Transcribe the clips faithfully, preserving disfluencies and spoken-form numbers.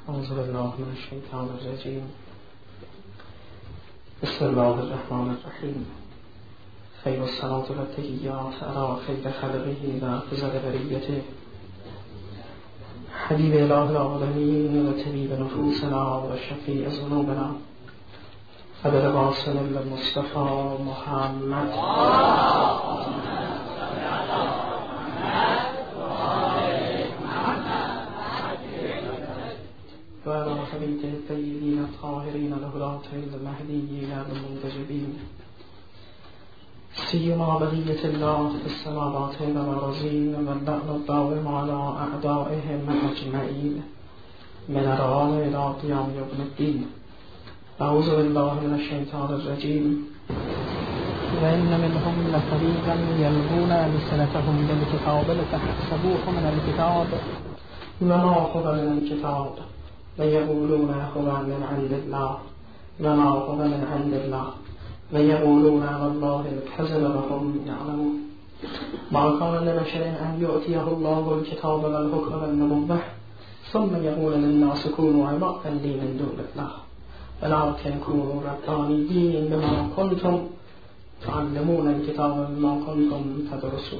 اعوذ بالله من الشیطان الرجیم. بسم الله الرحمن الرحیم. خیر الصلاة و التحیات علی خیر خلقه و افضل بریته حبیب اله العالمین و طبیب نفوسنا و شفیع ذنوبنا ابوالقاسم المصطفى محمد و علی حبیبه الطیبین الطاهرین الهداة المهدیین المنتجبین سیما بقیة الله في السماوات والأرضین و اللعن الدائم على أعدائهم أجمعین من الآن إلی قیام یوم الدین. اعوذ بالله من الشیطان الرجیم. و ان منهم لفریقا یلقون ألسنتهم بالکتاب لتحسبوه من الکتاب و ما هو من الکتاب و یقولون هو من عند الله و ما هو من عند الله و یقولون علی الله الکذب و هم یعلمون. ما کان لبشر ان یؤتیه الله الکتاب و الحکم و النبوة ثم یقول للناس كونوا عبادا لی من دون الله ولكن كونوا ربانیین بما کنتم تعلمون الکتاب و بما کنتم تدرسون.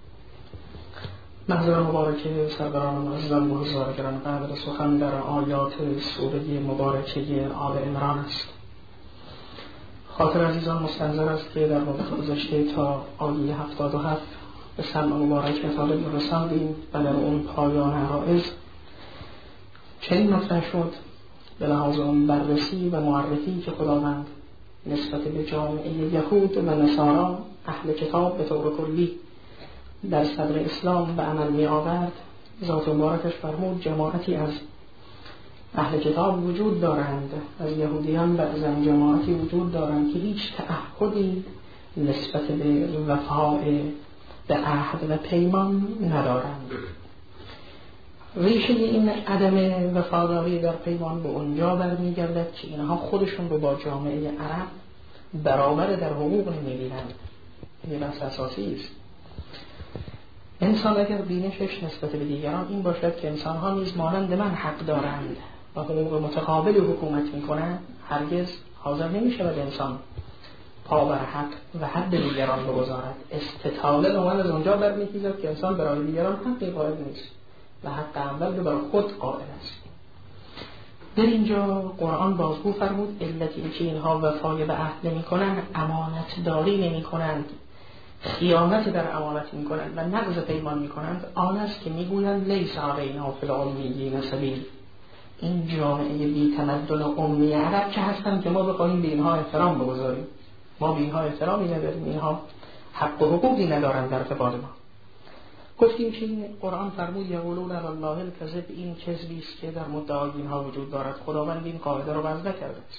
محضر مبارکه سروران معظم و حضارگران قدر سخن در آیات سوره مبارکه آل عمران است. خاطر عزیزان مستنظر است که در مدت گذشته تا آیه هفتاد و هفت به سمع مبارک مطالب رساندیم و در اون پایان عرائض چنین مطرح شد به لحاظ اون بررسی و معرفی که خداوند نسبت به جامعه یهود و نصارا اهل کتاب به طور کلی در صدر اسلام به عمل می آورد. ذات مبارکش فرمود جماعتی از اهل کتاب وجود دارند، از یهودیان بعضا جماعتی وجود دارند که هیچ تعهدی نسبت به وفاء به عهد و پیمان ندارند. ریشه این عدم وفاداری در پیمان به اونجا برمیگردد که اینها خودشون رو با جامعه عرب برابر در حقوق نمی‌بینند. این بحث اساسی است. انسان اگر بینشش نسبت به دیگران این باشد که انسان‌ها نیز مانند من حق دارند و حقوق متقابل حکومت می‌کنند، هرگز حاضر نمی‌شود انسان پا بر حق و حد دیگران بگذارد. استطاله نوعاً از اونجا برمی‌خیزد که انسان برای دیگران حقی قائل نیست و حق اول رو برای خود قائل است. در اینجا قرآن بازگو فرمود علتی که اینها وفای به عهد نمی‌کنند، امانت داری نمی‌کنند، خیانت در امانت می‌کنند و نقض پیمان می‌کنند، آن است که می‌گویند لیس علینا فی الامیین سبیل. این جامعه بی تمدن امی عرب که هستند که ما بخواهیم به اینها احترام بگذاریم. ما به اینها احترامی نداریم، اینها حق و حقوقی ندارند در ارتباط ما. گفتیم که قرآن فرمود یقولون علی الله الکذب، این کذبی است که در مدعای اینها وجود دارد. خداوند این قاعده رو وضع کرده است.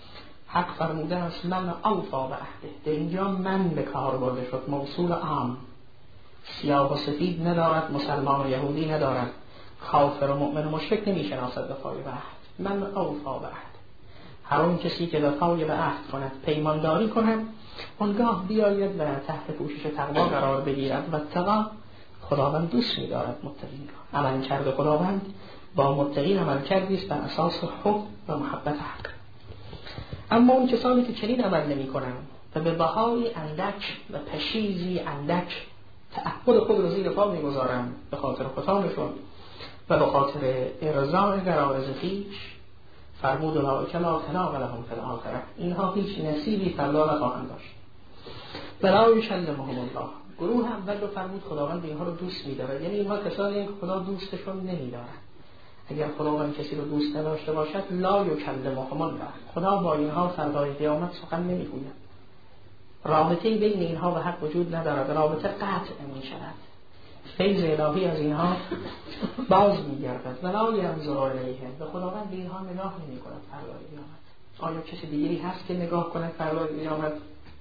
حق فرموده است من اوفا به عهده. در اینجا من به کار برده شد، موصول عام، سیاه و سفید ندارد، مسلمان و یهودی ندارد، کافر و مؤمن و مشرک نمیشناسد وفای به عهد. من اوفا به عهد، هر اون کسی که وفای به عهد کند، پیمانداری کند، اونگاه بیاید و تحت پوشش تقوا قرار بگیرد و تقوا خداوند دوست می‌دارد متقین را. عمل کرده خداوند با متقین عمل کردی است بر اساس حب و محبت حق. اما اون کسانی که چنین عمل نمی‌کنند و به بهای اندک و پشیزی اندک تعهد خود را زیر پا می‌گذارند به خاطر خطامشون و به خاطر ارضاء غرایز خویش، فرمود اولئک لا خلاق لهم فی الاخره، اینها هیچ نصیبی فردا نخواهند داشت. ولا یکلمهم الله، گروه اول رو فرمود خداوند اینها رو دوست می‌دارد، یعنی اینها کسانی که خدا دوستشون نمی‌دارد. اگر خداوند کسی رو دوست نداشته باشد لا یکلمهم الله، خدا با اینها فردای قیامت سخن نمی‌گوید. رابطه‌ای بین اینها و حق وجود ندارد، رابطه قطع می‌شود. فیض الهی از اینها باز می‌گردد. ولا ینظر الیهم، به خداوند به اینها نگاه نمی‌کند فردای قیامت. آیا کسی دیگری هست که نگاه کند فردای قیامت؟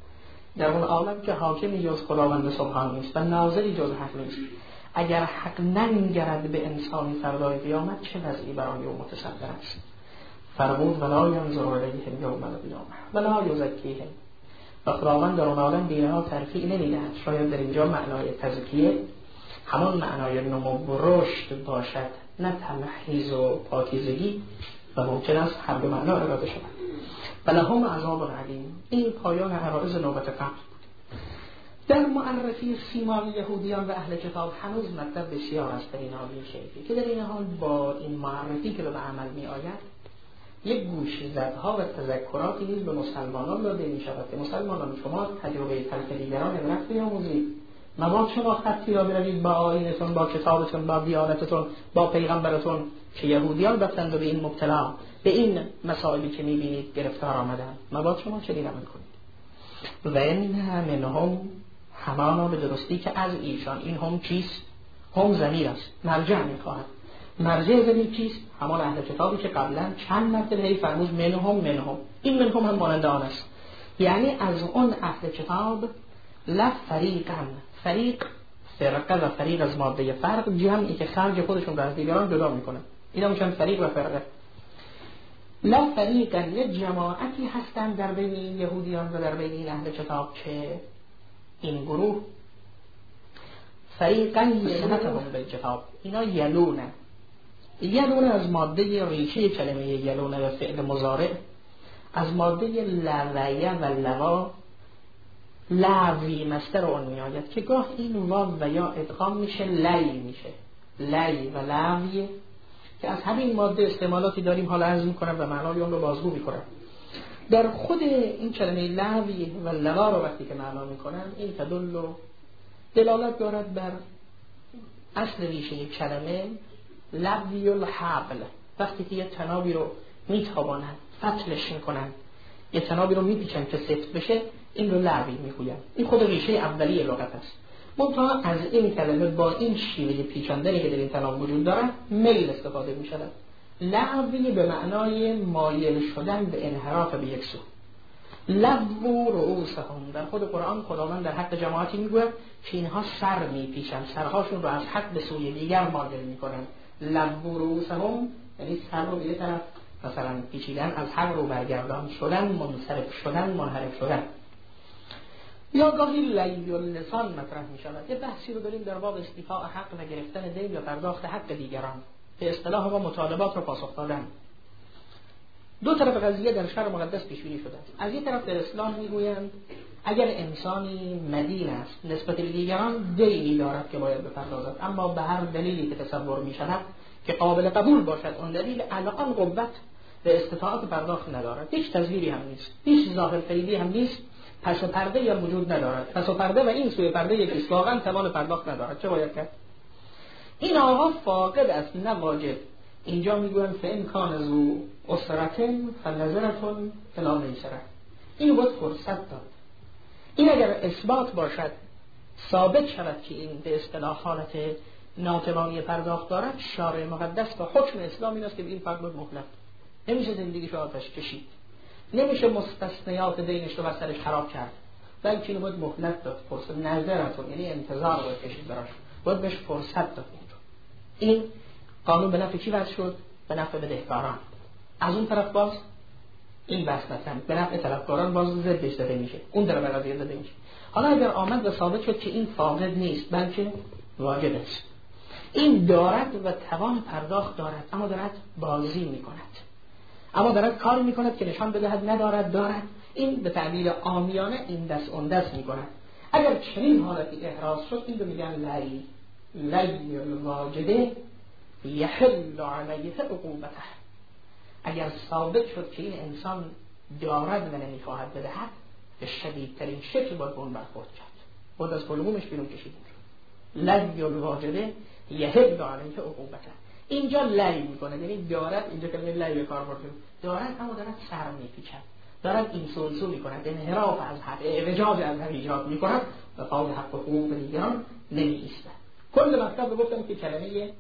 در اون عالم که حاکمی جز خداوند سبحان نیست و ناظری جز حق نیست، اگر حق ننگرد به انسانی فردای قیامت چه وضعی برای او متصور است؟ فرمود ولا ینظر الیهم یوم القیامه ولا یزکیهم، و خداوند در اون عالم به اینها ترفیع نمی‌دهد. شاید در اینجا معنای تزکیه همان معنای نمو و رشد باشد، نه تمحیز و پاکیزگی و ممکن است هر دو معنا اراده شود. ولهم عذاب علیم. این پایان عرائض نوبت قبل. در معرفی سیمای یهودیان و اهل کتاب هنوز مطلب بسیار است در این حالی شیفی که در این حال با این معرفی که به عمل می آید یک گوشزدها و تذکراتی نیز به مسلمانان داده می شود که مسلمانان شما تجربه تلک دیگران عبرت بیاموزید. مباد شما خطی را بروید با آیینتون، با کتابتون، با دیانتتون، با پیغمبرتون که یهودیان بفتند و به این مبتلا، به این مسائلی که می بینید گرفتار آمدن. مباد شما چنین عمل کنید. و این منهم، همانا به درستی که از ایشان، این هم چیست؟ هم ضمیر است، مرجع می خواهد. مرجع ضمیر چیست؟ همان اهل کتابی که قبلا چند مرتبه هی فرمود منهم منهم. این منهم هم مانند آن است، یعنی از اون اهل کتاب لا فریقا، فریق فرقه و فریق از ماده فرق، جمعی که خرج خودشون رو از دیگران جدا میکنه. اینا میشن فریق و فرقه. لا فریقا، یه جماعتی هستن در بین این یهودیان و در بین این اهل کتاب که این گروه فریقا یلونهم بالکتاب، اینا یلونه. یلونه از ماده ریشه کلمه یلونه و فعل مضارع، از ماده لویه و لوا، لوی مصدر اون می آید که گاه این واو و یا ادغام میشه لی میشه، لی و لوی که از همین ماده استعمالاتی داریم، حالا عرض میکنم و معنای اون رو بازگو میکنم. در خود این کلمه لوی و لوا رو وقتی که معنا میکنم، این تدل و دلالت دارد بر اصل ریشه یک کلمه لوی الحبل، وقتی که یه تنابی رو میتابانند، فتلش میکنن، یه تنابی رو میپیچن که سفت بشه، این رو لوی میگوین. این خود ریشه اولیه لغت است. منتها از این کلمه با این شیوه پیچاندنی که در این تناب وجود دارد میل استفاده میشود. لوی به معنای مایل شدن به انحراف به یک سو. لو رؤوسهم، در خود قرآن خداوند در حق جماعتی میگوید که اینها سر میپیچن، سرهاشون رو از حق به سوی دیگر مایل میکنن. لو رؤوسهم یعنی سر رو به یه طرف مثلا پیچیدن، از حق رو برگردان شدن، منصرف شدن، منحرف شدن. یا گاهی لی اللسان مطرح می شود. یه بحثی رو داریم در باب استیفاء حق و گرفتن دین یا پرداخت حق دیگران، به اصطلاح ما مطالبات رو پاسخ دادن. دو طرف قضیه در شرع مقدس پیش بینی شده. از یک طرف در اسلام میگویند اگر انسانی مدین است نسبت به دیگران دینی دارد که باید بپردازد، اما به هر دلیلی که تصور می شود که قابل قبول باشد اون دلیل الان قوت به استطاعت پرداخت ندارد، هیچ تزویری هم نیست، هیچ ظاهر فریبی هم نیست، پس و پرده یا وجود ندارد، پس و پرده و این سوی پرده یکی واقعا توان پرداخت ندارد، چه باید کرد؟ این آقا فاقد است نه واجب. اینجا میگویند فإن کان ذو اسرة فنظرة الی میسرة، این بود فرصت داد. این اگر اثبات باشد، ثابت شود که این به اصطلاح حالت ناتوانی پرداخت دارد، شارع مقدس و حکم اسلام این است که به این فرد مهلت، نمیشه زندگیش آتش کشید، نمیشه مستثنیات دینش رو بر سرش خراب کرد، بلکه اینو باید مهلت داد، فرصت نظرتون یعنی انتظار باید کشید براش، باید بهش فرصت داد. این قانون به نفع کی وضع شد؟ به نفع بدهکاران. از اون طرف باز این بحث مثلا به نفع طلبکاران باز ضدش زده میشه، اون در قضیه زده میشه. حالا اگر آمد و ثابت شد که این فاقد نیست بلکه واجب است، این دارد و توان پرداخت دارد، اما دارد بازی میکند، اما دارد کار میکند که نشان بدهد ندارد دارد، این به تعبیر عامیانه این دست اون دست میکند. اگر چنین حالتی احراز شد، این رو میگن لی لی الواجده یحل علیه عقوبته. اگر ثابت شد که این انسان دارد و نمیخواهد بدهد، به شدیدترین شکل باید اون برخورد کرد، باید از قلمومش بیرون کشید. لی الواجده یحل علیه عقوبته. اینجا لی میکنه، یعنی دارد، اینجا کلمه لی به کار برده، دارد اما دارد سر میپیچد، دارد این سلسو میکند، انحراف از حق، اعوجاج از حق ایجاد میکند و پای حق و حقوق دیگران نمیایستد. کل مطلب رو گفتم که کلمه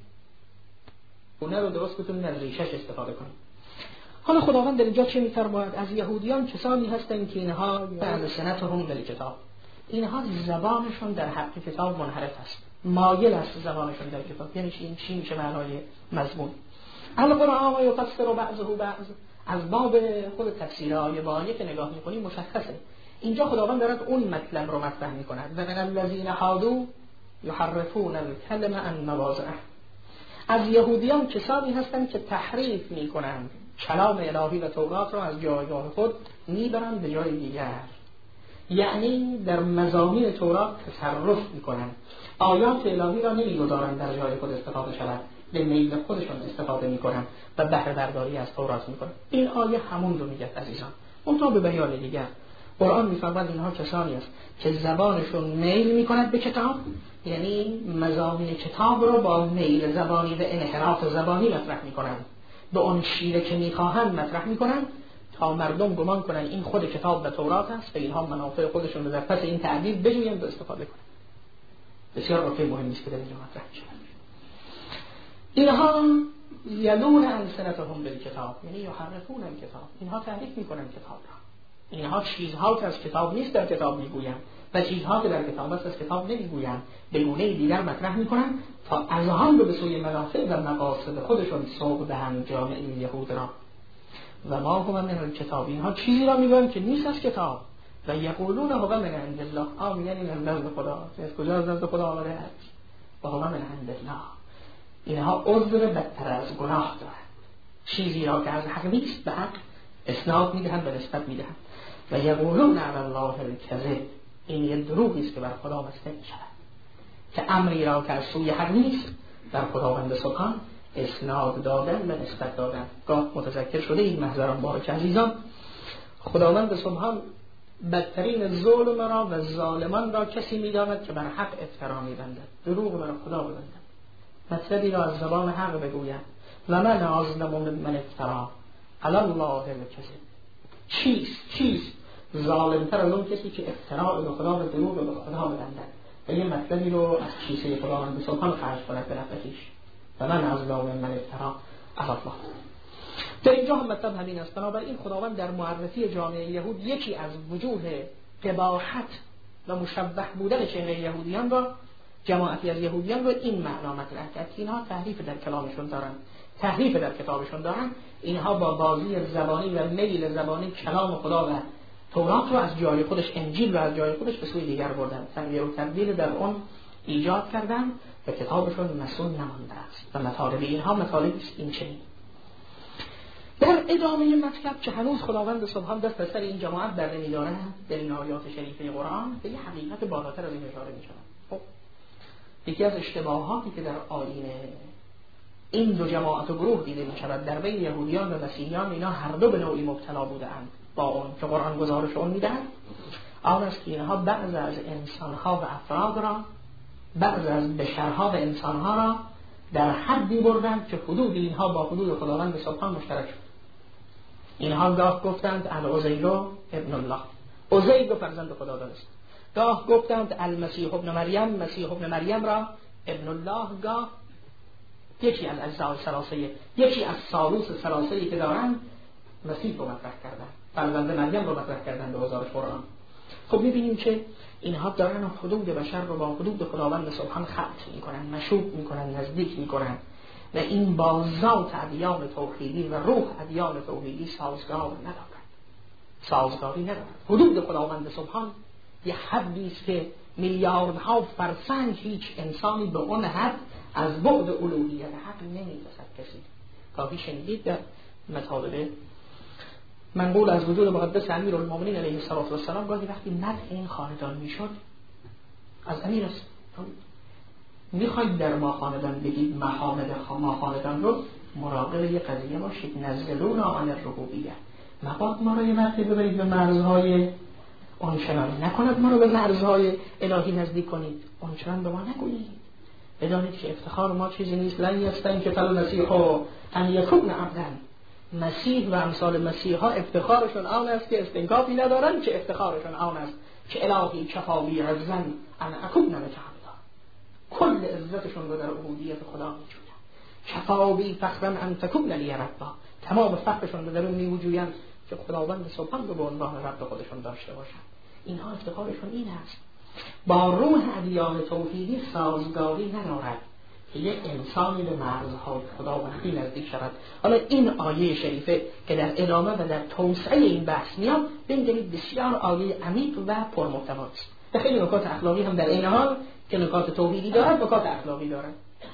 اونه رو درست بتونیم از ریشش استفاده کنیم. حالا خداوند در اینجا چه می‌فرماید؟ از یهودیان کسانی هستند که اینها السنتهم بالکتاب، اینها زبانشون در حق کتاب منحرف است، مایل است زبانشون در کتاب. یعنی این چی میشه معنای مضمون؟ القرآن یفسر بعضه بعض، از باب خود تفسیرهای بانی که نگاه می‌کنیم مشخصه. اینجا خداوند دارد اون مطلب رو مطرح می‌کند، و من الذین حادوا یحرفون الکلم عن مواضعه. از یهودیان کسانی هستند که تحریف میکنند کلام الهی و تورات را از جایگاه خود میبرند به جای دیگر، یعنی در مضامین تورات تصرف میکنند، آیات الهی را نمیگذارند در جای خود استفاده شود، به میل خودشون استفاده میکنند و بهره برداری از تورات میکنند. این آیه همون رو میگه عزیزان، اونطور به بیان دیگر قرآن میفرماید اینها کسانی است که زبانشون میل میکند به کتاب، یعنی مضامین کتاب رو با میل زبانی و انحراف زبانی مطرح میکنند، به اون شیوه که میخواهند مطرح میکنند تا مردم گمان کنند این خود کتاب و تورات است و اینها منافع خودشون رو در پس این تعبیر بجویند و استفاده کنند. بسیار نکته مهمی است که در اینجا مطرح میشه. اینها یلون السنتهم بالکتاب، یعنی یحرفون الکتاب، اینها تحریف میکنن کتاب را. اینها چیزها که از کتاب نیست در کتاب میگویند و چیزها که در کتاب است از کتاب نمیگویند، به گونه دیگر مطرح میکنند تا اذهان رو به سوی منافع و مقاصد خودشون سوق دهند جامعه یهود را. و ما هم من الکتاب، اینها چیزی را میگویند که نیست از کتاب و یقولون هو من عند الله، آ میگن این از نزد خدا، از کجا از نزد خدا آمده است؟ و هو من عند الله. اینها عذر بدتر از گناه دارند، چیزی را که از حق نیست به حق اسناد میدهند و نسبت میدهند. و یقولون علی الله الکذب، این یه دروغی است که بر خدا بسته میشود، که امری را که از سوی حق نیست در خداوند سبحان اسناد دادن و نسبت دادن. گاه متذکر شده این محضر مبارک عزیزان، خداوند سبحان بدترین ظلم را و ظالمان را کسی میداند که بر حق افترا میبندد، دروغ بر خدا ببندد، مطلبی را از زبان حق بگوید. و من اظلم ممن افترا علی الله الکذب. چیست چیست ظالمتر از اون کسی که افترا به خدا و دروغ به خدا ببندد و یه مطلبی رو از کیسه خداوند سبحان خرج کند به نفع خویش. و من اظلم ممن افترا علی الله. در اینجا هم مطلب همین است. بنابراین خداوند در معرفی جامعه یهود یکی از وجوه قباحت و مشبه بودن چهره یهودیان را، جماعتی از یهودیان رو این معنا مطرح کرد که اینها تحریف در کلامشون دارن، تحریف در کتابشون دارن. اینها با بازی زبانی و میل زبانی کلام خدا و تورات رو از جای خودش، انجیل رو از جای خودش به سوی دیگر بردن، تغییر و تبدیل در اون ایجاد کردن و کتابشون مسئول نمانده است. و مطالب اینها مطالب است این چنین. در ادامه مطلب که هنوز خداوند سبحان دست از سر این جماعت بر نمی‌داره، در این آیات شریفه قرآن به یه حقیقت بالاتر از این اشاره می‌شود. خب یکی از اشتباهاتی که در آیین این دو جماعت و گروه دیده می‌شود در بین یهودیان و مسیحیان، اینا هر دو به نوعی مبتلا بودند با اون که قرآن گزارش اون می‌دهد، آن است که اینها بعض از انسان‌ها و افراد را، بعض از بشرها و انسان‌ها را در حدی بردند که حدود اینها با حدود خداوند سبحان مشترک شد. اینها گاه گفتند العزیر ابن الله، عزیر فرزند خدا دانست. گاه گفتند المسیح ابن مریم، مسیح ابن مریم را ابن الله. گاه یکی از اجزاء ثلاثه، یکی از ثالوث ثلاثه‌ای که دارند مسیح رو مطرح کردن، فرزند مریم رو مطرح کردن به گزارش قرآن. خب می‌بینیم که اینها دارن حدود بشر رو با حدود خداوند سبحان خلط می‌کنن، مشوب می‌کنن، نزدیک می‌کنن و این با ذات ادیان توحیدی و روح ادیان توحیدی سازگار ندارد، سازگاری ندارد. حدود خداوند سبحان یه حدی است که میلیاردها فرسنگ هیچ انسانی به اون حد از بعد الوهیت حق نمی‌رسد. کسی کافی شنیدید در مطالب منقول از وجود مقدس امیرالمومنین علیه السلام گاهی وقتی مدح این خاندان میشد از امیر است میخواید در ما خاندان بگید محامد ما خاندان رو مراقب یه قضیه باشید، نزلون آن الربوبیه، مباد ما رو یه مرتبه ببرید به مرزهای آنچنانی، نکند ما رو به مرزهای الهی نزدیک کنید، آنچنان به ما نگویید. بدانید که افتخار ما چیزی نیست. لن یستن که فل مسیح ان یکون عبدا، مسیح و امثال مسیح ها افتخارشون آن است که استنکافی ندارن، که افتخارشون آن است که الهی کفاوی عزن ان اکون لک عبدا، کل عزتشون رو در عبودیت خدا میجوین. کفاوی فخرا ان تکون لی ربا، تمام فخرشون رو در اون میوجوین که خداوند سبحان رو به عنوان رب خودشون داشته باشن. اینها افتخارشون این است. با روح ادیان توحیدی سازگاری ندارد که یک انسانی به مرزهای خداوندی نزدیک شود. حالا این آیه شریفه که در ادامه و در توسعه این بحث میاد، ببینید بسیار آیه عمیق و پرمحتوا است. خیلی نکات اخلاقی هم در این حال که نکات توحیدی دارد، نکات اخلاقی دارد.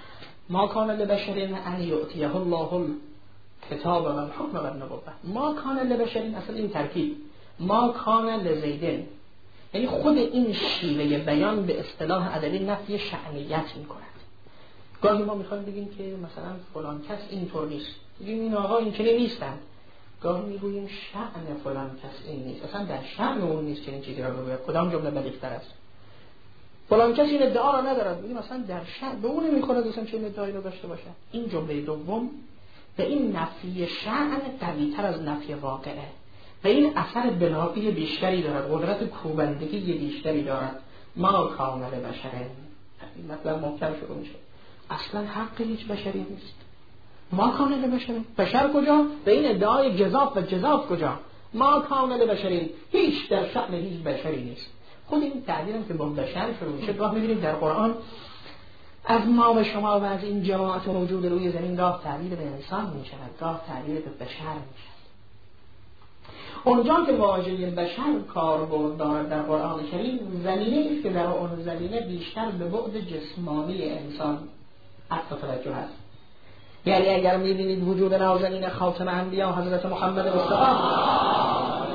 ما کان لبشر ان یؤتیه الله الکتاب و الحکم و النبوة. ما کان لبشر، اصلا این ترکیب ما کان لزیدن، یعنی خود این شیوه بیان به اصطلاح ادبی نفی شأنیت میکند. گاهی ما میخوایم بگیم که مثلا فلان کس اینطور نیست، میگیم این آقا این چنین نیستند. گاهی میگوییم شأن فلان کس این نیست، اصلا در شأن اون نیست که این چیزی را بگوید. کدام جمله بلیغ‌تر است؟ فلان کس این ادعا را ندارد، میگیم مثلا در شأن به اون نمیخواد اصلا چه ادعایی را داشته باشه. این جمله دوم به این نفی شأن قوی‌تر از نفی واقعه، و این اثر بنایی بیشتری دارد، قدرت کوبندگی بیشتری دارد. ما کامل بشره، این مطلب محکم شروع میشه. اصلا حق هیچ بشری نیست. ما کامل بشره، بشر کجا؟ به این ادعای جزاف و جزاف کجا؟ ما کامل بشری، هیچ در شأن هیچ بشری نیست. خود این تعبیرم که با بشر شروع میشه، گاه می‌بینید در قرآن از ما و شما و از این جماعت موجود روی زمین گاه تعبیر به انسان میشود، گاه تعبیر به بشر میشود. اونجا که واژه بشر کاربرد دارد در قرآن کریم، زمینه است که در اون زمینه بیشتر به بعد جسمانی انسان عطف توجه است. یعنی اگر می‌بینید وجود نازنین خاتم انبیا حضرت محمد مصطفی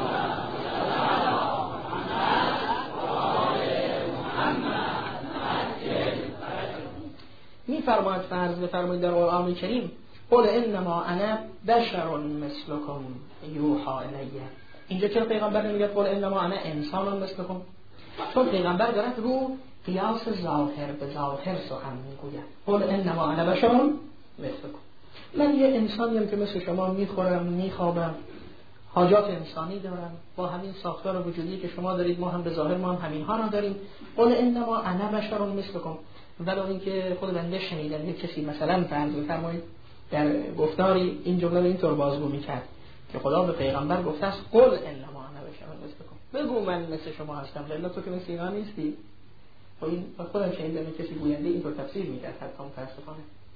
می‌فرماید، فرض بفرمایید در قرآن کریم قل انما انا بشر مثلكم یوحى الی. اینجا چرا پیغمبر نمیگه قل انما انا انسان مثلكم؟ چون پیغمبر دارد رو قیاس ظاهر به ظاهر سخن میگوید. قل انما انا بشر مثلكم، من یه انسانیم که مثل شما میخورم میخوابم، حاجات انسانی دارم، با همین ساختار وجودی که شما دارید ما هم به ظاهر ما هم همین ها را داریم. قل انما انا بشر مثلكم. ولی اینکه خود بنده شنیدن یک کسی مثلا فرض بفرمایید در گفتاری این جمله رو اینطور بازگو میکرد که خدا به پیغمبر گفته است قل انما انا بشر مثلكم، بگو من مثل شما هستم، الا تو که مثل اینا نیستی. و این خودم شنیدم کسی گوینده اینطور تفسیر میکرد حتی متاسفانه.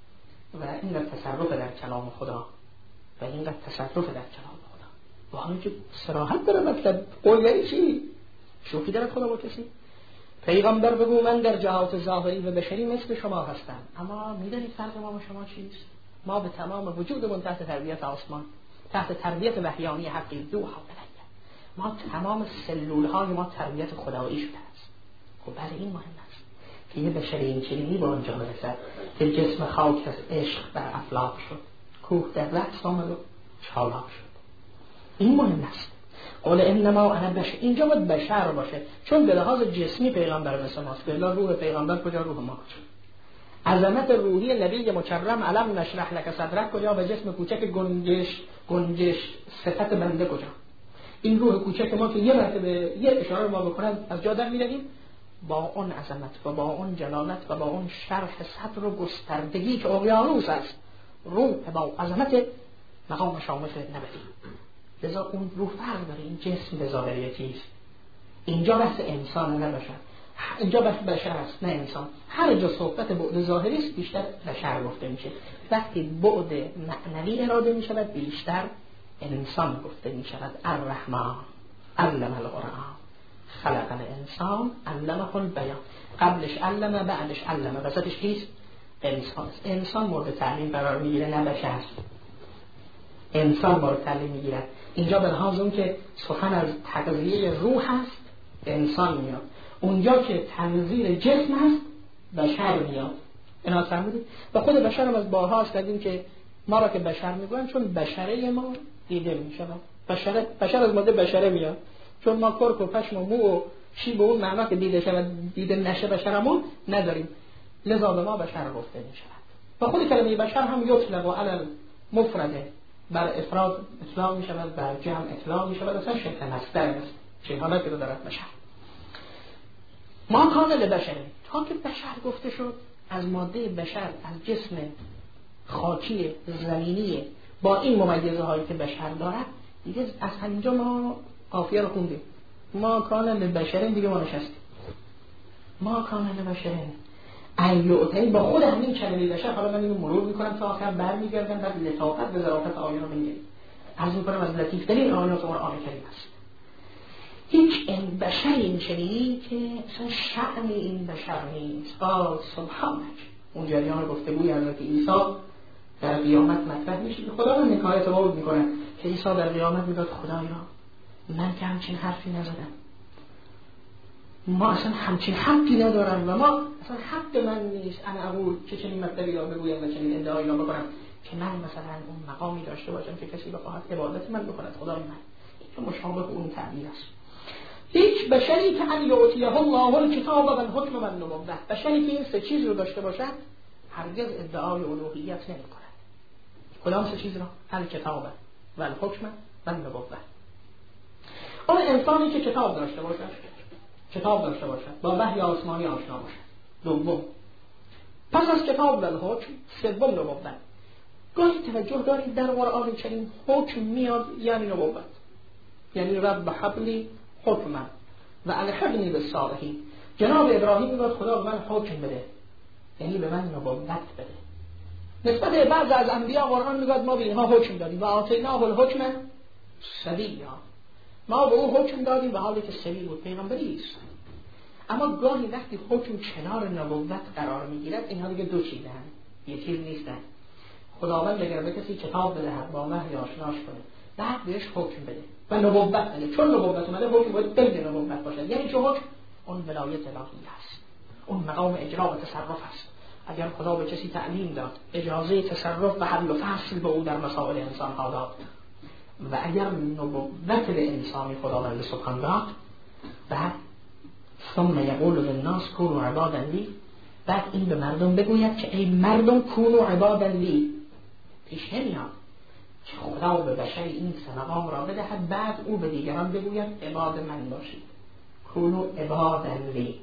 و اینقدر تصرف در کلام خدا و اینقدر تصرف در کلام خدا با همین که صراحت داره مطلب. قول یعنی چی؟ شوخی داره خدا با کسی؟ پیغمبر بگو من در جهات ظاهری و بشری مثل شما هستم، اما میدونید فرق ما با شما چیست؟ ما به تمام وجودمون تحت تربیت آسمان، تحت تربیت وحیانی حقی دوها بلنده، ما تمام سلول های ما تربیت خدایی شده است. خب برای این مهم است که یه بشری این چنینی با آنجا برسد که جسم خاک از عشق بر افلاک شد، کوه در رقص آمد و چالاک شد. این مهم است. قول انما انا بشر، اینجا باید بشر باشه، چون به لحاظ جسمی پیغمبر مثل ماست. بلا روح پیغمبر کجا، روح ما کجا؟ عظمت روحی نبی مکرم علم نشرح لک صدرک کجا و جسم کوچک گنجش گنجش صفت بنده کجا؟ این روح کوچک ما که یه مرتبه یه اشاره ما بکنن از جا در میرویم، با اون عظمت و با اون جلالت و با اون شرح صدر و گستردگی که اقیانوس است، روح با عظمت مقام شامخ نبوی. لذا اون روح فرق داره، این جسم به ظاهری چیز. اینجا بحث انسان نه بشر، اینجا بحث بشر است نه انسان. هر جا صحبت بعد ظاهری است بیشتر بشر گفته میشه، وقتی بعد معنوی اراده میشود بیشتر انسان گفته میشود. الرحمن علم القرآن خلق الانسان علمه البیان. قبلش علمه، بعدش علمه، وسطش کیست؟ انسان. انسان مورد تعلیم قرار میگیره نه بشر. انسان مورد تعلیم میگیرد. اینجا به لحاظ اون که سخن از تغذیه روح هست انسان میاد، اونجا که تنظیر جسم هست بشر میاد. اینا فهمیدید؟ و خود بشر هم از بارها است کردیم که ما را که بشر میگوین چون بشره ما دیده میشه. بشر بشر از ماده بشره میاد، چون ما کرک و پشم و مو و چی به اون معنا که دیده شود دیده نشه بشرمون نداریم، لذا به ما بشر گفته میشود. و خود کلمه بشر هم یطلق علی المفرد، بر افراد اطلاق می شود، بر جمع اطلاق می شود، اصلا شکل مصدر است چه حالتی رو دارد بشر. ما کامل بشر، تا که بشر گفته شد از ماده بشر، از جسم خاکی زمینی با این ممیزه هایی که بشر دارد، دیگه از همینجا ما قافیه رو خوندیم. ما کامل بشر دیگه ما نشستیم. ما کامل بشر ایوتای با خود همین کلمه بشر. حالا من اینو مرور میکنم تا آخر برمیگردم بعد لطافت به ظرافت آیه رو میگم. عرض میکنم از لطیفترین آیات قرآن کریم است. هیچ این بشر این چنینی که اصلا شأن این بشر نیست. قال سبحانك اون جریان گفتگوی حضرت عیسی در قیامت مطرح میشه که خدا رو نکایت وارد میکنه که عیسی در قیامت میگه خدایا من که همچین حرفی نزدم، ما اصلا همچین حقی ندارم و ما اصلا حق من نیست انا اقول که چنین مطلبی را بگویم و چنین ادعایی را بکنم که من مثلا اون مقامی داشته باشم که کسی بخواهد عبادت من بکند خدای من. این که مشابه اون تعبیر است. هیچ بشری که ان یعطیه الله الکتاب و الحکم و النبوة، بشری که این سه چیز رو داشته باشد هرگز ادعای الوهیت نمی‌کند. کدام سه چیز را؟ الکتاب و الحکم و النبوة. اون انسانی که کتاب داشته باشد، کتاب داشته باشد، با وحی آسمانی آشنا باشد. دوم، پس از کتاب و الحکم، سوم نبوة. گاهی توجه دارید در قرآن کریم حکم میاد یعنی نبوت، یعنی رب حبلی حکمم و الحقنی بالصالحین. جناب ابراهیم میگه خدا به من حکم بده، یعنی به من نبوت بده. نسبت بعض از انبیا قرآن میگه ما به اینها حکم دادیم و آتیناه الحکم صبیا، ما به او حکم دادیم به حالی که صبی بود، پیغمبری است. اما گاهی وقتی حکم کنار نبوت قرار میگیرد اینها دیگه دو چیزن، یه چیز نیستن. خداوند اگر به کسی کتاب بدهد با وحی آشناش کنه بعد بهش حکم بده و نبوت بده، چون نبوت اومده حکم باید بین نبوت باشد. یعنی چه حکم؟ اون ولایت الهی است، اون مقام اجرا و تصرف است. اگر خدا به کسی تعلیم داد اجازه تصرف و حل و فصل به او در مسائل انسان ها داد و اگر نبوت به انسانی خداوند سبحانه داد بعد ثم یقول للناس کونوا عبادا لی، بعد این به مردم بگوید که ای مردم کونوا عبادا لی، پیش نمیاد که خدا به بشر این سه مقام را بدهد بعد او به دیگران بگوید عباد من باشید، کونوا عبادا لی.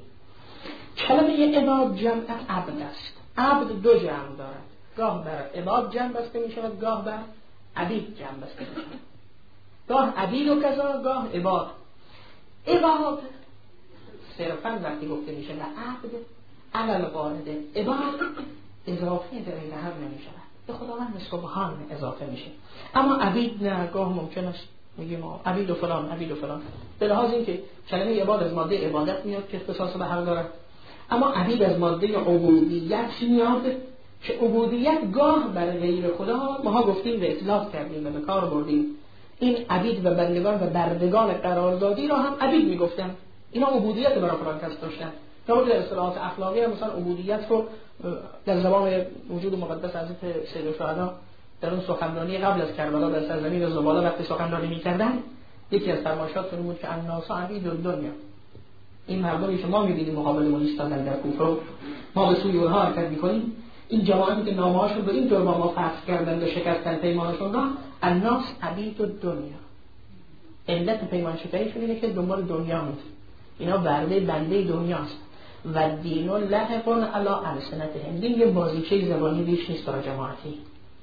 کلمه عباد جمع عبد است. عبد دو جمع دارد، گاه بر عباد جمع بسته می شود، گاه بر عبید جمع بسته می شود. گاه عبید و کذا، گاه عباد. عباد صرفا وقتی گفته می شود عبد علل قاعده، عباد اضافه در این هم نمی شود، به خداوند سبحان اضافه میشه. اما عبید نه، گاه ممکن است میگیم عبید و فلان عبید و فلان، به لحاظ اینکه کلمه عباد از ماده عبادت میاد که اختصاص به هر داره، اما عبید از ماده عبودیت میاد که عبودیت گاه بر غیر خدا ما گفتیم و اطلاق کردیم و به کار بردیم. این عبید و بندگان و بردگان قراردادی را هم عبید میگفتن، اینا عبودیت برای فلان کس داشتن. در مورد اصطلاحات اخلاقی مثلا عبودیت رو در زمان وجود مقدس حضرت سید الشهدا در اون سخنرانی قبل از کربلا در سرزمین زباله وقتی سخنرانی می‌کردن یکی از فرمایشات اون بود که الناس عبید الدنیا، این مردمی که ما می‌بینیم مقابلمون ایستادن در کوفه، ما به سوی اونها حرکت می‌کنیم، این جماعتی که نامه‌هاشون به این طور با ما فسخ کردن و شکستن پیمانشون را، الناس عبید الدنیا. علت پیمان شکنیشون اینه که دنبال دنیا می‌رن، اینا برده بنده دنیاست و دین و لحقون علا السنتهم، دین یه بازیچه زبانی بیش نیست برای جماعتی.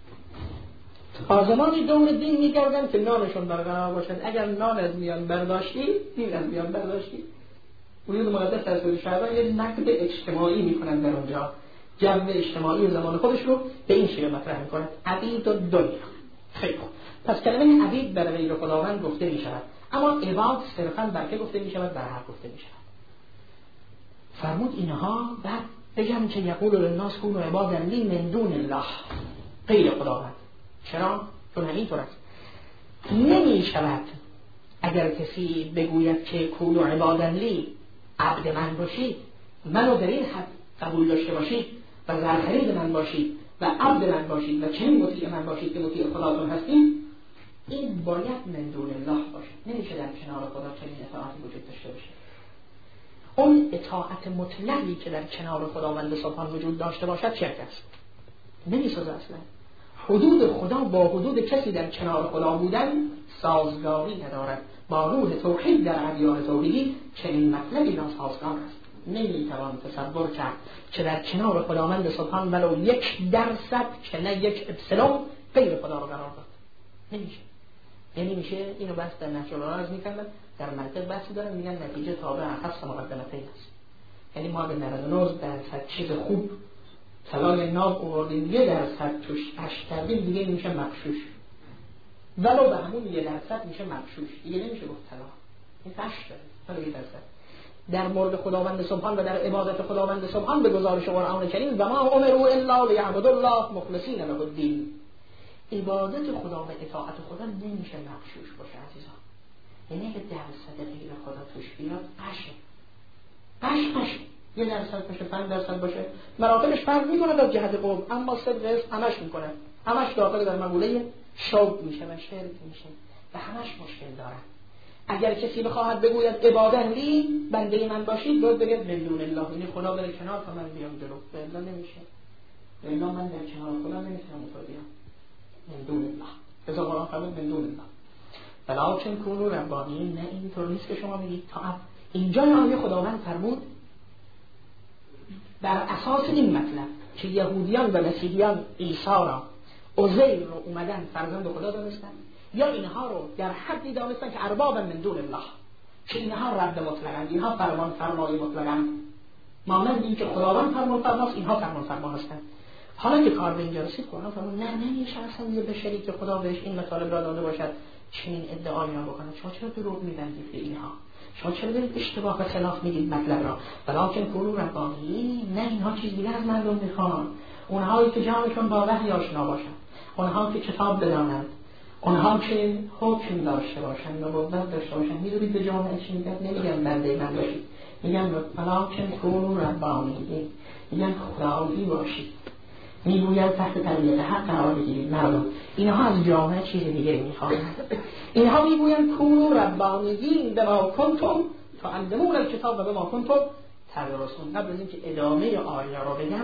آزمانی دور دین میگردن که نانشون برقرار باشد، اگر نان از میان برداشتی دین از میان برداشتی. وجود مقدس از سوی شهران یه نقد اجتماعی میکنن در اونجا، جو اجتماعی زمان خودش رو به این شیوه مطرح میکنن، عبید و دنیا. خیلی خوب، پس کلمه عبید بر غیر خداوند گفته میشود، اما عباد صرفا بر که گفته میشود؟ بر حق گفته میشود. فرمود اینها بعد بگم که یقول للناس کونوا عبادا لی من دون الله، غیر خداوند. چرا؟ چون همینطور است. نمی شود اگر کسی بگوید که کونوا عبادا لی، عبد من باشید، منو در این حد قبول داشته باشید و در خرید من باشید و عبد من باشید و چنین مطیع من باشید که مطیع خداتون هستید، این باید من دون الله باشد. نمیشه در کنار خدا چنین اطاعتی وجود داشته باشه. اون اطاعت مطلقی که در کنار خداوند سبحان وجود داشته باشد شرک است، نمیسازه اصلا. حدود خدا با حدود کسی در کنار خدا بودن سازگاری ندارد. با روح توحید در ادیان توحیدی چنین مطلبی ناسازگار است. نمیتوان تصور کرد که در کنار خداوند سبحان ولو یک درصد که نه یک اپسیلون غیر خدا رو قرار داد. نمیشه. یعنی میشه اینو بس در نحو العرض میکنن، در منطق بحثی دارن، میگن نتیجه تابع خاص مقدمتین است. یعنی ما به نود و نه درصد چیز خوب طلای ناب آوردیم، یه درصد توش اش کردیم، دیگه میشه مغشوش. ولو به همون یه درصد میشه مغشوش، دیگه نمیشه گفت طلا. این تش داره، ولو یه درصد. در مورد خداوند سبحان و در عبادت خداوند سبحان به گزارش قرآن کریم و ما امروا الا لیعبدوا الله مخلصین له الدین. عبادت خدا و اطاعت خدا نمیشه مغشوش باشه عزیزان. یعنی اگه درصد غیر خدا توش بیاد قشه قش قش یه درصد باشه پنج درصد باشه مراتبش فرق میکنه از جهت قوم، اما صدق است همش میکنه، همش داخل در مقوله شوق میشه و شرک میشه و همش مشکل داره. اگر کسی بخواهد بگوید عبادت لی بنده من باشید باید بگید من دون الله، یعنی خدا بره کنار تا من بیام جلو. الا نمیشه، الا من در کنار خدا نمیتونم اونطور بیام. من دون الله بذار قرآن فرمود من دون الله ولکن کونوا ربانیین. نه اینطور نیست که شما بگید تا اینجا آیه خداوند فرمود بر اساس این مطلب که یهودیان و مسیحیان عیسی را عزیر رو اومدن فرزند خدا دانستن یا اینها رو در حدی دانستن که ارباب من دون الله، که اینها رب مطلقاً، اینها فرمان فرمای مطلقاً، مانند این که خداوند فرمان فرماست اینها فرمان فرما هستند. حالا که کار به اینجا رسید قرآن فرمود نه نمیشه اصلا یه بشری که خدا بهش این مطالب را داده باشد چنین ادعایی را بکنه. شما چرا دروغ می‌بندید به اینها؟ شما چرا دارید اشتباه و خلاف میگید مطلب را؟ ولکن کونوا ربانیین. نه اینها چیز دیگه از مردم میخوان، اونهایی که جانشون با وحی آشنا باشند، اونها که کتاب بدانند، اونها که حکم داشته باشند و نبوت داشته باشند. میدونید به جامعه چی میگن؟ نمیگن بنده من باشید، میگن ولکن کونوا ربانیین، میگن خدایی باشید، میگوید تحت تربیت حق قرار بگیرید مردم. اینها از جامعه چیز دیگه میخوانند. اینها میگویند کونوا ربانیین بما کنتم تعلمون الکتاب و بما کنتم تدرسون. قبل از اینکه ادامه آیه رو بگم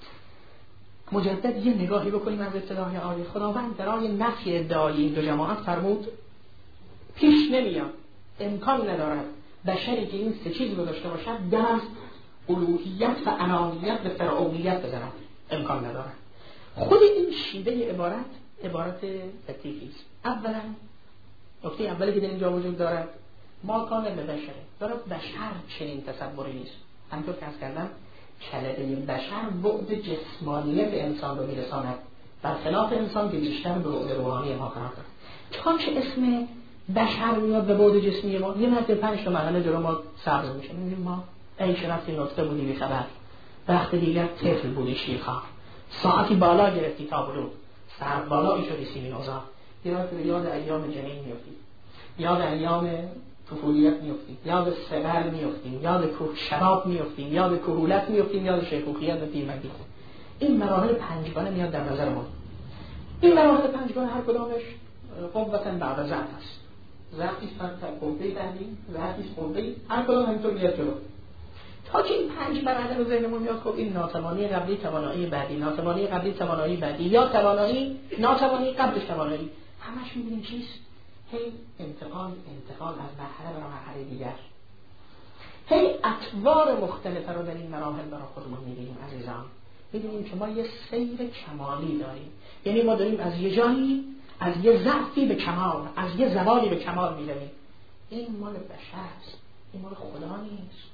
مجدد یه نگاهی بکنیم از ابتدای آیه. خداوند برای نفی ادعای این دو جماعت فرمود پیش نمیاد، امکان ندارد بشری که این سه چیز رو داشته باشد دست الوهیت و انانیت و فرعونیت بزند، امکان ندارد. خود این شیوه عبارت عبارت لطیفی است. اولا نکته اولی که در اینجا وجود دارد ما کان بشره داره بشر چنین تصوری نیست. همونطور که از کردم کلمه بشر بعد جسمانیت انسان رو میرساند، برخلاف انسان که بیشتر به بعد روحانی ما قرار داره. تا که اسم بشر میاد به بعد جسمی ما یه مرتبه پنج تا مرحله جلو ما سبز میشه. میگیم ما ای شرفتی نطفه بودی بی خبر، وقت دیگر طفل بودی شیرخوار، ساعتی بالا گرفتی تا بلوغ، سر بالایی شدی سیمین اوزار. یاد یاد ایام جنین میفتی، یاد ایام طفولیت میفتیم، یاد صغر میفتیم، یاد کوه شراب میفتیم، یاد کهولت میفتیم، یاد شیخوخیت و پیرمردی. این مراحل پنجگانه میاد در نظر ما. این مراحل پنجگانه هر کدامش قوتن بعد ضعف است. ضعفی است قوه بعدی، ضعفی است قوه، هر کدام همینطور میاد جلو. تا که این پنج مرحله رو ذهنمون میاد خب این ناتوانی قبلی توانایی بعدی، ناتوانی قبلی توانایی بعدی، یا توانایی ناتوانی قبلش توانایی، همش میبینیم چیست؟ هی انتقال انتقال از مرحله به مرحله دیگر. هی اطوار مختلفه رو در این مراحل برای خودمون می‌بینیم عزیزان. می‌بینیم که ما یه سیر کمالی داریم، یعنی ما داریم از یه جایی، از یه ضعفی به کمال، از یه زوالی به کمال می‌رویم. این مال بشر است، این مال خدا نیست.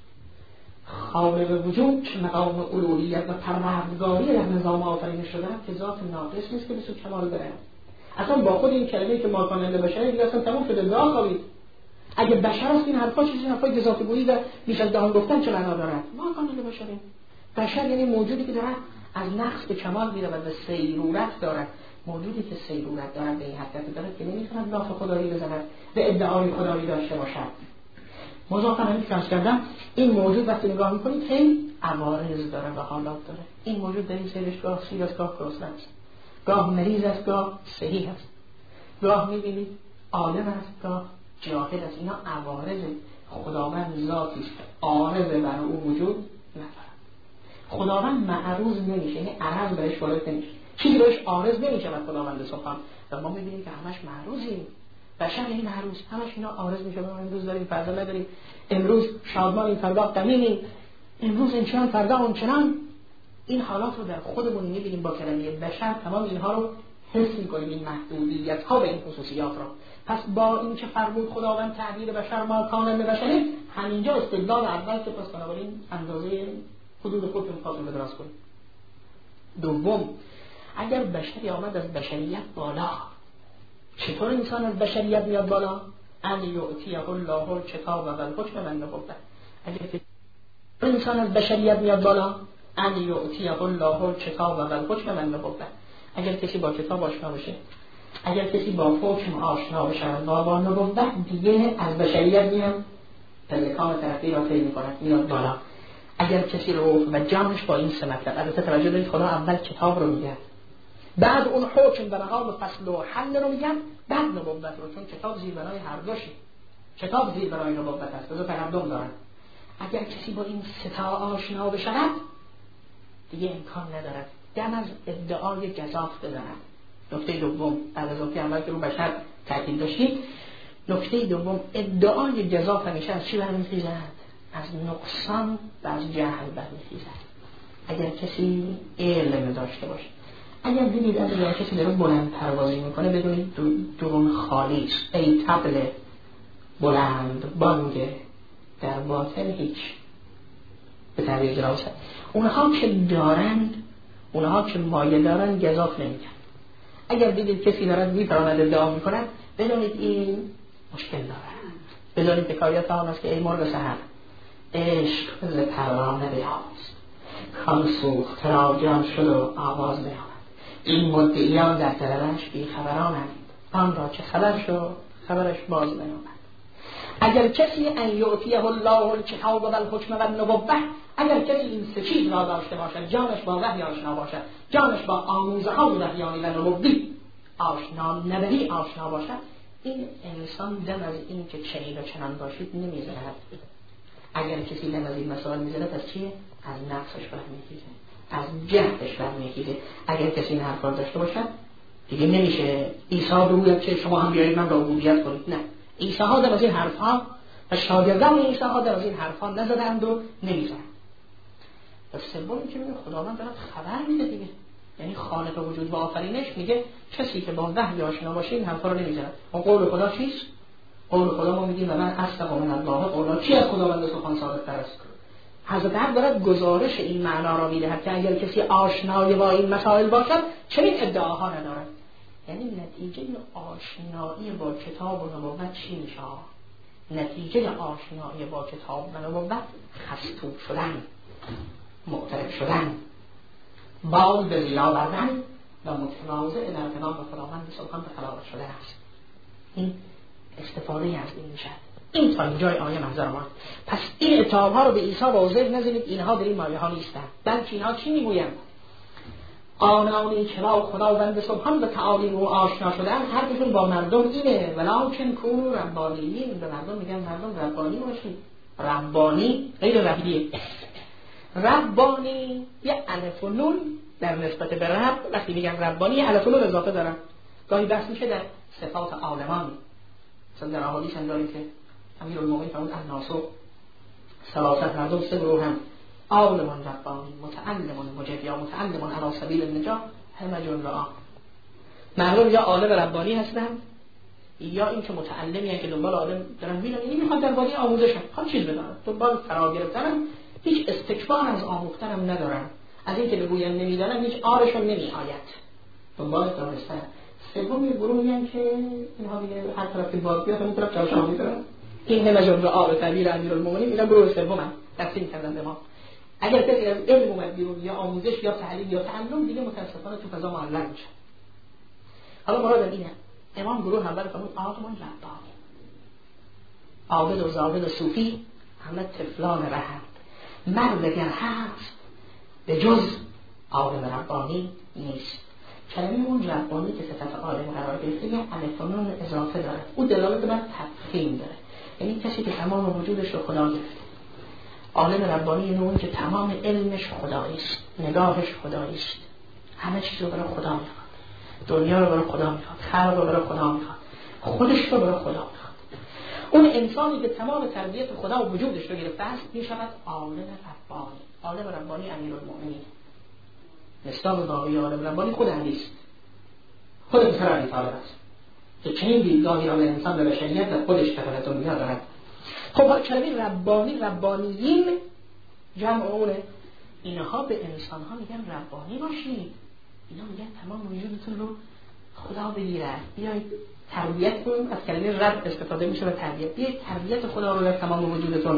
خالق وجود که مقام الوهیت و پروردگاری در نظام آفرینش شده که ذات ناقص نیست که به سوی کمال بره. اصلا با خود این کلمه‌ای که ما کاننده بشره دیگه اصلا تموم شده، راه خوابید. اگه بشر است این حرفا چیزی حرفای گزافه‌گویی و بیش از دهان گفتن چه معنا دارد؟ ما کاننده بشریم. بشر یعنی موجودی که دارد از نقص به کمال میره و به سیرورت دارد. موجودی که سیرورت دارد به این حقیقت دارد که نمیتواند لاف خدایی بزند به ادعای خدایی داشته باشد. مضافاً همین که عرض کردم این موجود وقتی نگاه می‌کنید هی عوارض داره و حالات داره. این موجود در این سیرش گاه سیر است، گاه گرسنه است، گاه مریض است، گاه صحیح است، گاه می‌بینید عالم است، گاه جاهل است. اینا عوارض خداوند ذاتی است، عارض بر او وجود نداره. خداوند معروض نمیشه، یعنی عرض بهش وارد نمیشه، چیزی بهش عارض نمیشه از خداوند سبحان. و ما می‌بینیم که همش معروضیم. بشر این معروض، همش اینا عارض میشه. ما امروز داریم فردا نداریم، امروز شادمانیم فردا غمگینیم، امروز اینچنان فردا اونچنان. این حالات رو در خودمون می‌بینیم با کلمه بشر. تمام اینها رو حس می‌کنیم، این محدودیت ها به این خصوصیات رو. پس با این که فرمود خداوند تعبیر بشر ما کامل بشره، همینجا استدلال اول که پس بنابراین اندازه حدود خودتون خاطر به دراز کنید. دوم، اگر بشری آمد از بشریت بالا، چطور انسان از بشریت میاد بالا؟ ان یعطیه الله الکتاب و الحکم و النبوة. اگر که انسان از بشریت میاد بالا، ان یؤتیه الله الکتاب و الحکم و النبوة، اگر کسی با کتاب آشنا بشه، اگر کسی با حکم آشنا بشه و با نبوت، دیگه از بشریت میاد پلکان ترقی را طی میکنه، میاد بالا. اگر کسی رو و جانش با این سه مطلب، البته توجه دارید خدا اول کتاب رو میگه، بعد اون حکم به مقام فصل و حل رو میگن، بعد نبوت رو، چون کتاب زیربنای هر دوشی، کتاب زیربنای نبوت است، دو تقدم دارن. اگر کسی با این سه تا آشنا بشه دیگه امکان ندارد دم از ادعای گزاف بزنند. نکته دوم، از اضافه عمل که رو بشر تاکید داشتید، نکته دوم ادعای گزاف همیشه از چی برمیخیزد؟ از نقصان و از جهل برمیخیزد. اگر کسی علم داشته باشه، اگر دیدید از اگر کسی داره بلند پروازی میکنه، بدونید درون خالی است، ای طبل بلند بانگ در باطن هیچ. به تعبیر دراست اونها که دارند، اونها که مایه دارند گزاف نمیگن. اگر دیدید کسی دارد میتواند ادعا میکنه، بدونید این مشکل دارد. بدونید حکایت آن است که ای مرغ سحر، عشق ز پرانه بیاز، کان سوخت را جان شد و آواز نیامد. این مدعیان در طلبش بی خبرانند، آن را که خبر شد خبرش باز نیامد. اگر کسی ان یؤتیه الله الکتاب و الحکم و النبوة، اگر کسی این سه چیز را داشته باشد، جانش با وحی آشنا باشد، جانش با آموزه های وحیانی و نبوی آشنا، نبوی آشنا باشد، این انسان دم از این که چنین و چنان باشید نمیزند. اگر کسی دم از این مسائل میزند، از چیه؟ از نفسش برمیخیزه، از جهلش برمیخیزه. اگر کسی این حرفا داشته باشد دیگه نمیشه عیسی بگوید که شما هم بیایید من را عبودیت کنید. نه، عیسی ها در از این حرفها و شاگردان عیسی ها در از این حرفها نزدند و نمیزند. و سومی که میگه خداوند دارد خبر میده دیگه، یعنی خالق وجود و آفرینش میگه کسی که با وحی آشنا باشه این حرفا رو نمیزند. و قول خدا چیست؟ قول خدا ما میگیم و من اصدق من الله قولا، چی از خداوند سخن صادق‌تر است؟ حضرت حق دارد گزارش این معنا را میدهد که اگر کسی آشنای با این مسائل باشد چنین ادعاها ندارد. یعنی نتیجه آشنایی با کتاب و نبوت چی میشه؟ نتیجه آشنایی با کتاب و نبوت خستو شدن، معترف شدن، باز به زیر آوردن و متواضع در قدام خداوند سبحان به خلاف شده است. این استفاده از این میشه. این تا اینجای آیه منظر ما. پس این اتهام‌ها رو به عیسی و عزیر نزنید، اینها در این مایه ها نیستند. بلکه اینها چی میگویند؟ آنانی که با خداوند سبحان به تعالیم و آشنا شدن، حرفشون با مردم اینه ولکن کونوا ربانیین، به مردم میگن مردم ربانی باشید. ربانی غیر ربیه. ربانی یه الف و نون در نسبت به رب، وقتی میگن ربانی الف و نون اضافه دارن. گاهی بحث میشه در صفات عالمان، مثلا در احادیث هم داریم که امیرالمومنین فرمود الناسو ثلاثه، مردم سه گروه هم، عالم ربانی، متعلم مجد یا متعلم علی سبیل النجاة، همجون را. مردم یا عالم ربانی هستن یا این که متعلمی هستن که دنبال عالم دارن میرن، این میخواد در وادی آموزشن، خواهد چیز بدارن، دنبال فرا گرفتن، هیچ استکبار از آموختن هم ندارن، از این که بگوین نمیدانن هیچ آرشون نمی آید، دنبال دانستن. سومی گروه میگن که اینها دیگه هر طرف که باز بیاد اون طرف چاشا میذارن، این همجون را به تعبیر امیرالمومنین اینا گروه سومن تقسیم کردن به ما. اگر کسی از علم اومد بیرون یا آموزش یا تعلیم یا تعلم، دیگه متاسفانه تو فضا معلق میشه. حالا مراد اینه امام گروه اول فرمود آدمان ربانی، عابد و زاهد و صوفی همه طفلان رهند، مرد اگر هست به جز عالم ربانی نیست. کلمه اون ربانی که صفت عالم قرار گرفته یه الف و نون اضافه داره، او دلالت بر تفخیم داره، یعنی کسی که تمام وجودش رو خدا گرفته. عالم ربانی نون که تمام علمش خدایی است، نگاهش خدایی است، همه چیز رو برای خدا میخواد، دنیا رو برای خدا میخواد، خلق رو برای خدا میخواد، خودش رو برای خدا میخواد. اون انسانی که تمام تربیت خدا و وجودش رو گرفته است میشود عالم ربانی. عالم ربانی امیرالمومنین مصداق واقعی عالم ربانی خود حدیث، خود انسان طالب است که چنین دیدگاهی را به انسان به بشریت و خودش در دنیا دارد. خب کلمه ربانی، ربانیین جمع اونه، اینها به انسان ها میگن ربانی باشید، اینا میگن تمام وجودتون رو خدا بگیره، بیایید تربیت کنید. از کلمه رب استفاده میشه و تربیت، بیایید تربیت خدا رو در تمام وجودتون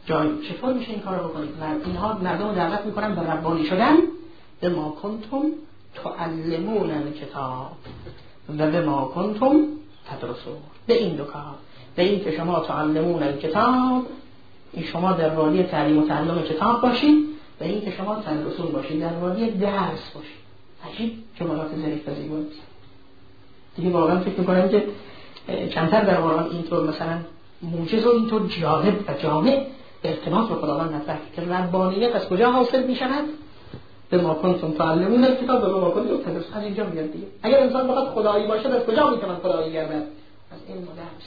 جای چطور میشه این کار رو بکنید؟ اینها مردم رو دعوت میکنن به ربانی شدن. به ما کنتم تعلمون الکتاب و به ما کنتم تدرسون. به این دو کار، به این که شما تعلمون الکتاب، این شما در وادی تعلیم و تعلم کتاب باشید، و این که شما تدرسون باشید، در وادی درس باشید. عجیب جملات ظریف و زیبا است. دیگه واقعا فکر میکنم که چندتر در قرآن اینطور مثلا موجز و اینطور جالب و جامع ارتباط رو خداوند مطرح که ربانیت از کجا حاصل میشود؟ به ما کنتم تعلمون الکتاب و به ما کنتم تدرسون. از اینجا میاد دیگه. اگر انسان فقط خدایی باشد از کجا میتواند خدایی گردد؟ از علم و درس.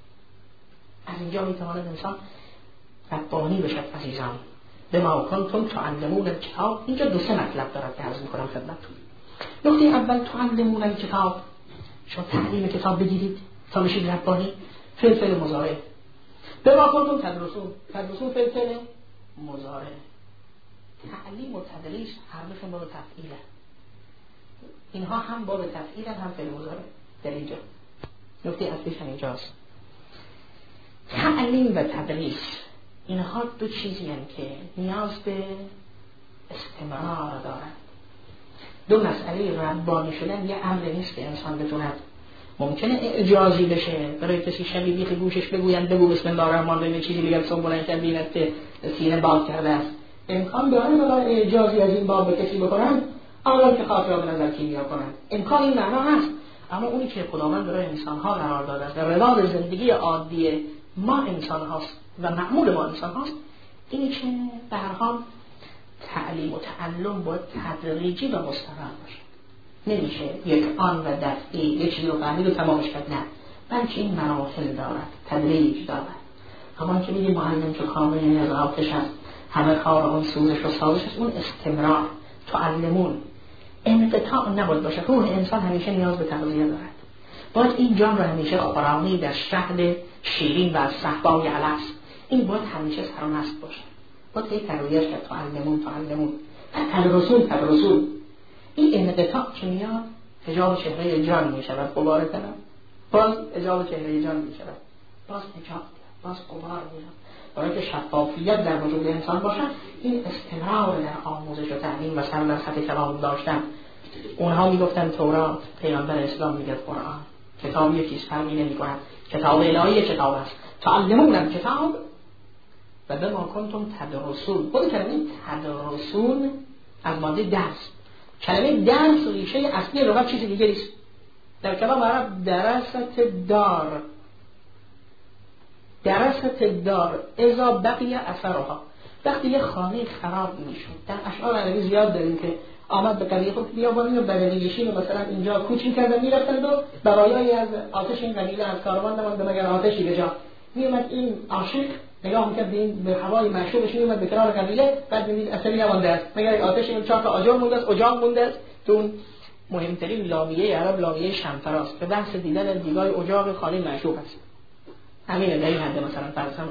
از اینجا میتواند انسان ربانی بشد. عزیزان، به ما کنتم تعلمون الکتاب اینجا دو سه مطلب دارد که عرض میکنم خدمتتون. نکته اول تعلمون الکتاب، شما تعلیم کتاب بگیرید تا بشید ربانی. فعل فعل مضارع. به ما کنتم تدرسون، تدرسون فعل فعل مضارع. تعلیم و تدریس هر دوشون باب تفعیله. اینها هم باب تفعیل هم فعل مضارع در اینجا. نکته اصلیش هم اینجاست. تعلیم و تدریس اینها دو چیزی هستند که نیاز به استمرار دارند. دو مسئله ربانی شدن یه امر نیست که انسان بتوند ممکنه اعجازی بشه برای کسی شبیه بیخ گوشش بگویند بگو بسم الله الرحمن الرحیم چیزی بگم صبح بلند کرد بیند که سینه باز کرده است. امکان داره برای اعجازی از این باب به کسی بکنن، اول که خاطر به نظر کیمیا کنن. امکان این معنا هست، اما اونی که خداوند برای انسان‌ها قرار داده است در روال زندگی عادی ما انسان هاست و معمول ما انسان هاست، اینی که به هر حال تعلیم و تعلم باید تدریجی و مستمر باشه. نمیشه یک آن و دفعی یک چیزی رو فهمید و تمامش کرد، نه، بلکه این مراحل دارد، تدریج دارد. اما که میگه معلم چون خامه از آتش هست، همه کار اون سوزش و سازش هست، اون استمرار. تعلمون انقطاع نباید باشه. روح انسان همیشه نیاز به تغذیه دارد. باید این جان رو همیشه آرامانی در شهد شیرین و از صحبای علف، این باید همیشه سر و نصب باشه. باید هی ترویج کرد. تعلمون تعلمون تدرسون تدرسون. این انقطاع که میاد حجاب چهره جان میشود. غبار کنم باز حجاب چهره جان میشود، باز حجاب باز غبار میاد. برای که شفافیت در وجود انسان باشد، این استمرار در آموزش و تعلیم و سر در سطح کلام داشتن. اونها میگفتن تورات، پیامبر اسلام میگه قرآن. کتاب یکیست، فرقی نمی‌کند. کتاب الهی کتاب است. تعلمون الکتاب و به ما کنتم تدرسون. خود کلمه تدرسون از ماده درس. کلمه درس ریشه اصلی لغت چیزی دیگری است. در کلام عرب درست دار، درست دار اذا بقی اثرها. وقتی یه خانه خراب میشد، در اشعار عربی زیاد داریم که آمد به قبیله خود بیابانی و بدلیشین و مثلا اینجا کوچ می‌کردن میرفتن و برایایی از آتش این قبیله از کاروان نمانده مگر آتشی به جا میومد. این عاشق نگاه میکرد به این به هوای معشوقش، میومد به کنار قبیله، بعد می‌دید اثری نمانده است مگر آتش این چهار تا آجر مونده است، اجاق مونده است. تو اون مهمترین لامیه عرب لامیه شمفراست که بحث دیدن دیگای اجاق خانه معشوق است. همین در این حد مثلا فرضاً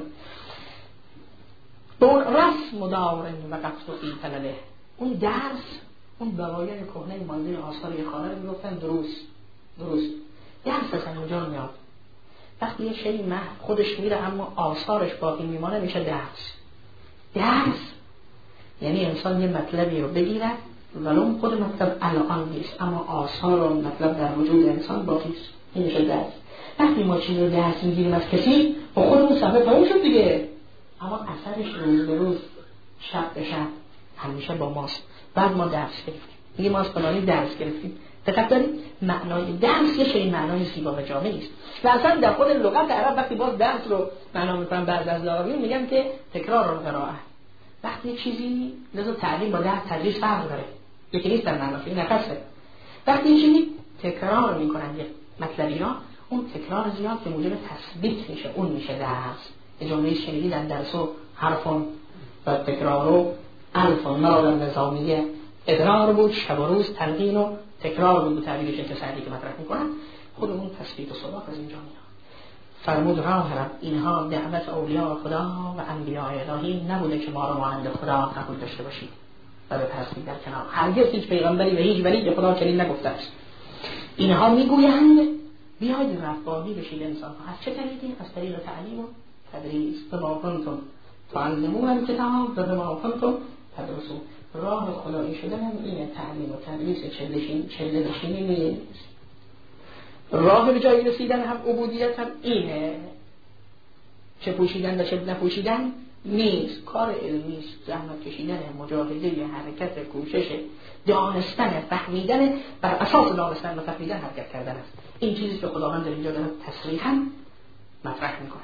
اون رسم دارن و قصد فی طلبه، اون درس، اون بقایای کهنه مانده آثار خانه رو میگفتن دروس. دروس درس از اونجا میاد. وقتی یه شیء مح خودش میره اما آثارش باقی میمانه میشه درس. درس یعنی انسان یه مطلبی رو بگیره ولو خود مطلب الان نیست اما آثار و مطلب در وجود انسان باقی است. این میشه درس. وقتی ما چیزی رو درس میگیریم از کسی و خودمون صفحه تموم شد دیگه، اما اثرش روز به روز شب به شب همیشه با ماست. بعد ما درس گرفتیم دیگه، ما از فلانی درس گرفتیم. دقت دارید معنای درس یه شی معنای زیبا و جامع است و اصلا در خود لغت عرب وقتی باز درس رو معنا میکنن بعد از داروین میگن که تکرار و قرائت. وقتی چیزی لازم تعلیم با درس تدریس فرق داره، یکی نیست در معناش، این نفسه. وقتی چیزی تکرار میکنن یه مطلبی را، اون تکرار زیاد که موجب تثبیت میشه، اون میشه درس. یه جمله شنیدید در درس و حرفون و تکرار و الف و مرا در نظامیه ادرار بود، شب و روز تلقین و تکرار بود. تعبیرش که سعدی که مطرح میکنن خودمون تثبیت و ثبات از اینجا میاد. فرمود راه رب اینها دعوت اولیاء خدا و انبیاء الهی نبوده که ما رو مانند خدا قبول داشته باشید و بپرستید در کنار. هرگز هیچ پیغمبری و هیچ ولی خدا چنین نگفته است. اینها میگویند بیاید ربانی بشید انسان ها. از چه طریقی؟ از طریق تعلیم و تدریس. فما کنتم تعلمون الکتاب و بما کنتم تدرسون. راه خدایی شدن هم اینه، تعلیم و تدریس، چله نشینی نیست. راه به جایی رسیدن هم عبودیت هم اینه، چه پوشیدن و چه نپوشیدن نیست. کار علمی است، زحمت کشیدن، مجاهده، حرکت، کوشش، دانستن، فهمیدن، بر اساس دانستن و فهمیدن حرکت کردن است. این چیزی که خداوند در اینجا داره تصریحاً مطرح می‌کند.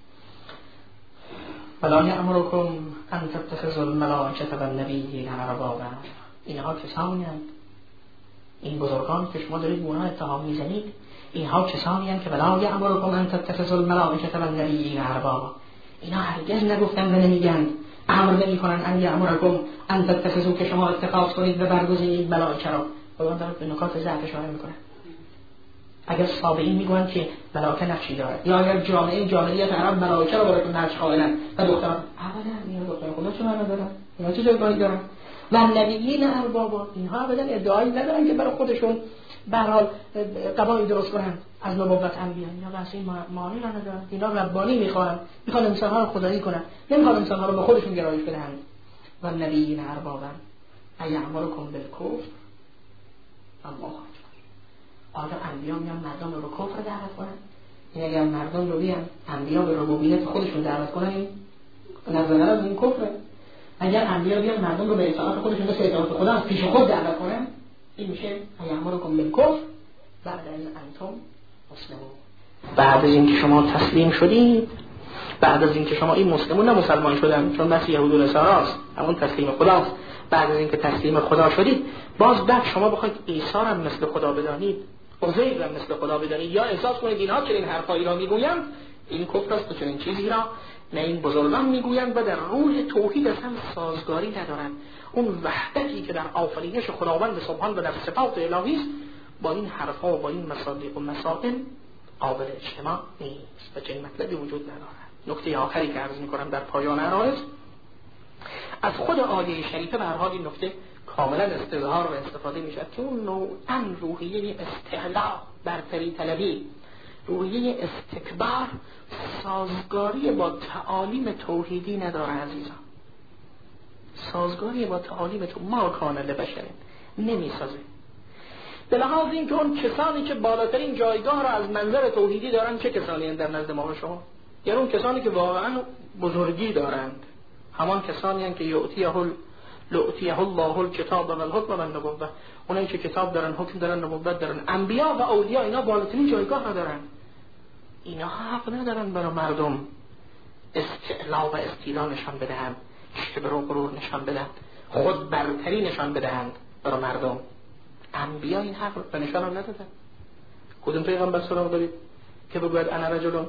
ولا یأمرکم ان تتخذوا الملائکة والنبیین اربابا. اینها کسانی هستند، این بزرگان که شما دارید اونها اتهام میزنید، اینها کسانی هستند که ولا یأمرکم ان تتخذوا الملائکة والنبیین اربابا. اینا هرگز نگفتن و نمیگن، امر نمیکنن ان یأمرکم ان تتخذوا که شما اتخاذ کنید و برگزینید ملائکه را. خداوند داره به نکات ضعف اشاره میکنه. اگر سابقین میگویند که ملائکه نقشی دارد، یا اگر جامعه جاهلیت عرب ملائکه را برای نقش قائلند و دختران، ابدا اینا دختر خدا چه معنا دارن؟ اینا چه جایگاهی دارن؟ و نبیین اربابا، اینها ابدا ادعایی ندارن که برای خودشون به هر حال قبایی درست کنند از نبوت انبیا. اینا واسه این معنی ندارن. اینا ربانی میخوان، میخوان انسان‌ها رو خدایی کنن، نمیخوان انسان‌ها رو به خودشون گرایش بدهند. و نبیین اربابا ایامرکم بالکفر الله. آیا انبیا میان مردم رو به کفر دعوت کنن؟ این اگر مردم رو بیان انبیا به ربوبیت خودشون دعوت کنن، نظر از این کفره. اگر انبیا بیان مردم رو به اطاعت خودشون، به اطاعت خدا از پیش خود دعوت کنن، این میشه ایامرکم بالکفر بعد از انتم مسلمون. بعد از اینکه شما تسلیم شدید، بعد از اینکه شما این مسلمون نه مسلمان شدن، چون بس یهود و نصاراست، همون تسلیم خداست. بعد از اینکه تسلیم خدا شدید، باز بعد شما بخواید عیسی را مثل خدا بدانید، عزیر را مثل خدا بدانید، یا احساس کنید اینها چنین حرفایی را میگویند، این کفر است و چنین چیزی را نه این بزرگان میگویند و در روح توحید اصلا سازگاری ندارند. اون وحدتی که در آفرینش خداوند سبحان و در صفات الهی است با این حرفا و با این مصادیق و مسائل قابل اجتماع نیست و چنین مطلبی وجود ندارد. نکته آخری که عرض میکنم در پایان عرایض، از خود آیه شریفه به هر حال این نکته کاملا استظهار و استفاده میشه که اون نوعاً روحیه استعلا، برتری طلبی، روحیه استکبار سازگاری با تعالیم توحیدی نداره عزیزان. سازگاری با تعالیم تو ما کانه لبشرین نمیسازه. به لحاظ این که اون کسانی که بالاترین جایگاه را از منظر توحیدی دارن چه کسانی هستند در نزد ما و شما؟ یعنی اون کسانی که واقعا بزرگی دارند، همان کسانی هستند که یعطیه لعطیه الله الکتاب و الحکم و النبوة، اونایی که کتاب دارن، حکم دارن، نبوت دارن. انبیا و اولیاء اینا بالاترین جایگاه را دارن. اینا حق ندارن برای مردم استعلا و استیلا نشان بدهند، کبر و غرور نشان بدهند، خود برتری نشان بدهند برای مردم. انبیا این حق رو نشان هم ندادن. کدوم پیغمبر سراغ دارید که بگوید انا رجلون؟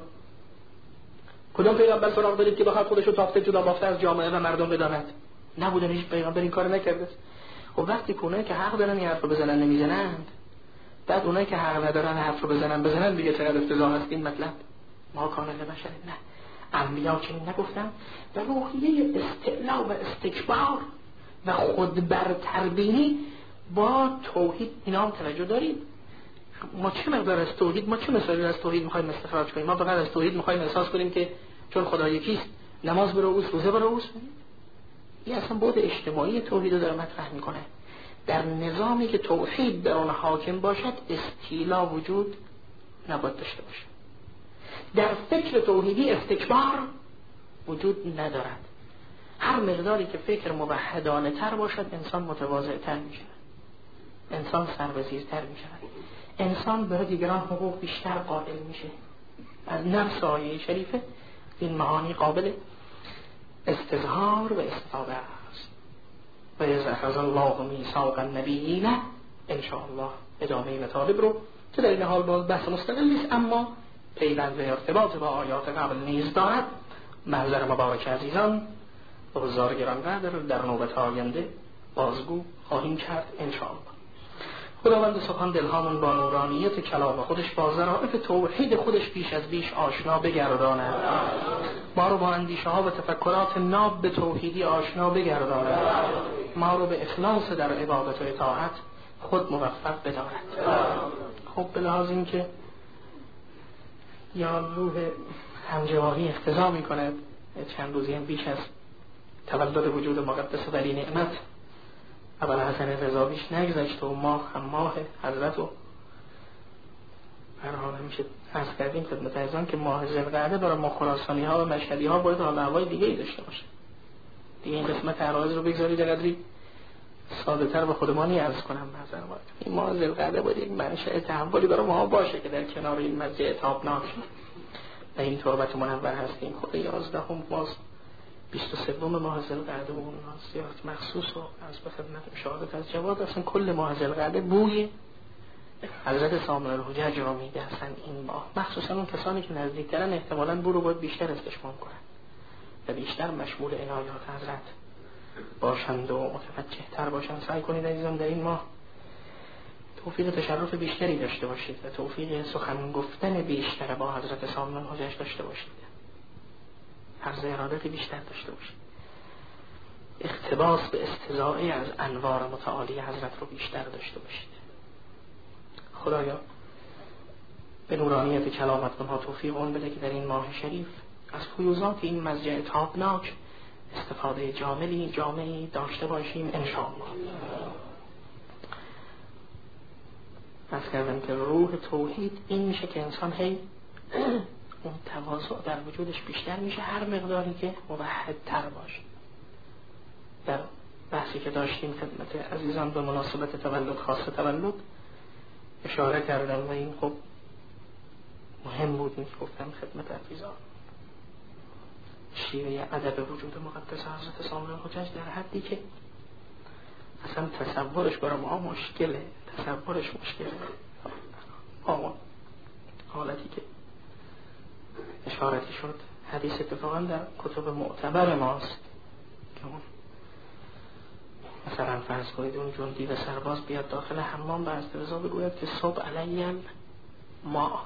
کدوم پیغمبر سراغ دارید که بخواد خودشو تافته جدا بافته از جامعه و مردم بداند؟ نبوده، هیچ پیغمبر این کارو نکرده. خب وقتی اونایی که حق دارن این حرف رو بزنن نمیزنند، بعد اونایی که حق ندارن حرف رو بزنن بزنن، دیگه چقدر افتضاح است این مطلب. ما کانال بشر نه، انبیا چنین نگفتن. و روحیه استعلا و استکبار و خود برتربینی با توحید اینا هم توجه دارید. ما چه مقدار از توحید، ما چه مثالی از توحید میخوایم استخراج کنیم؟ ما فقط از توحید میخوایم احساس کنیم که چون خدا یکیست نماز برو اوست، روزه برو اوست. این اصلا بود اجتماعی توحید رو داره مطرح میکنه. در نظامی که توحید در آن حاکم باشد استیلا وجود نباید داشته باشه. در فکر توحیدی استکبار وجود ندارد. هر مقداری که فکر موحدانه تر باشد انسان متواضع تر می شود، انسان سربزیر تر می شود، انسان برای دیگران حقوق بیشتر قائل میشه. از نفس آیه شریفه این معانی قابل استظهار و استفاده است. و از اخذ الله میثاق النبیین ان شاء الله ادامه مطالب رو که در این حال باز بحث مستقل نیست اما پیوند و ارتباط با آیات قبل نیز دارد. محضر مبارک عزیزان و بزرگ گرانقدر در نوبت آینده بازگو خواهیم کرد ان شاء الله. خداوند سبحان دلهامون با نورانیت کلام خودش با ظرافت توحید خودش بیش از بیش آشنا بگرداند. ما رو با اندیشه ها و تفکرات ناب به توحیدی آشنا بگرداند. ما رو به اخلاص در عبادت و اطاعت خود موفق بدارد. خب به لحاظ این که یا روح همجواری اقتضا می کند چند روزی هم بیش از تولد وجود مقدس ولی نعمت ابوالحسن رضا بیش نگذشت و ماه هم ماه حضرت و هر حال همیشه عرض کردیم خدمت عزیزان که ماه ذوالقعده برای ما خراسانی ها و مشهدی ها باید حال هوای دیگه ای داشته باشه. دیگه این قسمت عرایض رو بگذارید قدری ساده تر به خودمانی عرض کنم نظر باید. این ماه ذوالقعده باید یک منشأ تحولی برای ما باشه که در کنار این مزرعه تابناک و این تربت منور هستیم. خود یازدهم باز بیست و سوم ماه ذوالقعده و اون زیارت مخصوص و از به خدمت شهادت از جواد اصلا کل ماه ذوالقعده بوی حضرت سامن الحجج را میده. اصلا این ماه مخصوصا اون کسانی که نزدیکترن احتمالاً بو رو باید بیشتر استشمام کنن و بیشتر مشمول عنایات حضرت باشند و متوجه تر باشند. سعی کنید عزیزان در این ماه توفیق تشرف بیشتری داشته باشید و توفیق سخن گفتن بیشتر با حضرت سامن الحجج داشته باشید، عرض ارادت بیشتر داشته باشید، اقتباس به استضاعه از انوار متعالی حضرت رو بیشتر داشته باشید. خدایا به نورانیت کلامت اونها توفیق اون بده که در این ماه شریف از فیوزات این مزرعه تابناک استفاده جاملی جامعی داشته باشیم انشاءالله. از کردم که روح توحید این میشه که انسان هی اون تواضع در وجودش بیشتر میشه هر مقداری که موحد تر باشه. در بحثی که داشتیم خدمت عزیزان به مناسبت تولد خاص تولد اشاره کردم و این خب مهم بود این گفتم خدمت عزیزان. شیوه ادب وجود مقدس حضرت سامن الحجج در حدی که اصلا تصورش برای ما مشکله، تصورش مشکله. آما حالتی که اشارتی شد حدیث اتفاقا در کتب معتبر ماست که اون مثلا فرض کنید اون جندی و سرباز بیاد داخل حمام و از رضا بگوید که صبح علیل ما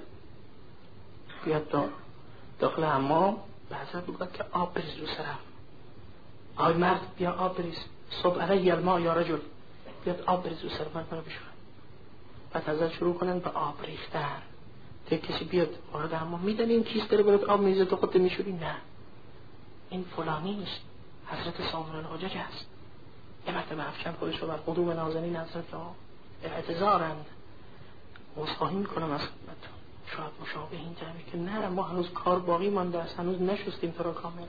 بیاد داخل حمام به حضرت بگوید که آب بریز رو سرم. آی مرد بیا آب بریز، صبح علیل ما یا رجل بیاد آب بریز رو سرم من منو بشورم. بعد حضرت شروع کنن به آب ریختن تا کسی بیاد وارد حمام میدنین کیست داره برات آب میریزه تو خودت میشوری؟ نه این فلانی نیست، حضرت سامن الحجج هست. یه مرتبه افشن خودش رو بر قدوم نازنین حضرت اعتذارند عذرخواهی میکنم از خدمتتون. شاید مشابه این جمعی که نه ما هنوز کار باقی مانده است، هنوز نشستیم تو را کامل.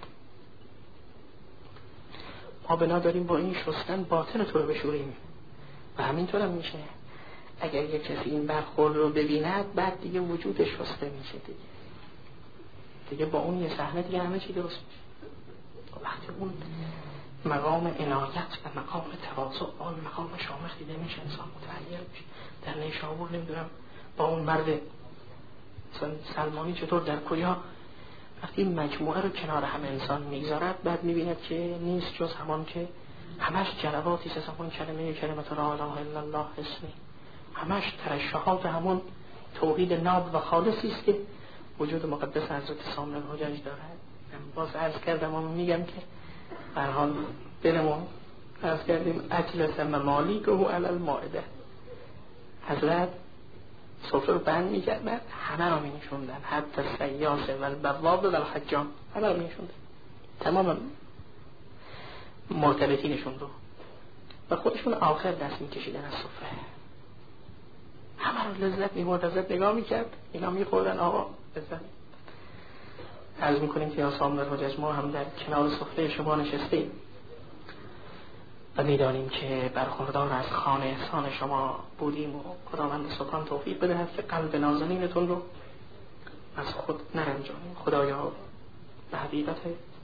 ما بنا داریم با این شستن باطن تو رو بشوریم و همینطور هم میشه. اگر یک کسی این برخورد رو ببیند بعد دیگه وجودش شسته میشه دیگه دیگه با اون یه صحنه دیگه همه چی درست میشه. وقتی اون مقام عنایت و مقام تواضع و اون مقام شامخ دیده میشه انسان متحیر میشه. در نیشابور نمیدونم با اون مرد سلمانی چطور در کجا وقتی این مجموعه رو کنار هم انسان میگذارد بعد میبیند که نیست جز همان که همش جلواتی است، همون کلمه کلمت لا اله الا الله اسمی، همش ترشحات همون توحید ناب و خالصی است که وجود مقدس حضرت سامن الحجج دارد. باز عرض کردم و میگم که هر حال دلمون عرض کردیم اجلس ممالی که او علی المائده، حضرت سفره رو بند میکردن همه رو مینشوندن حتی سیاس و البواب و الحجام همه رو مینشوندن تمام مرتبطینشون رو و خودشون آخر دست میکشیدن از سفره. همه رو لذت میبرد، لذت نگاه میکرد اینا میخوردن آقا لذت. عرض میکنیم که یا سامن الحجج ما هم در کنار سفره شما نشستیم و میدانیم که برخوردار از خان احسان شما بودیم و خداوند سبحان توفیق بدهد که قلب نازنینتون رو از خود نرنجانیم. خدایا به حقیقت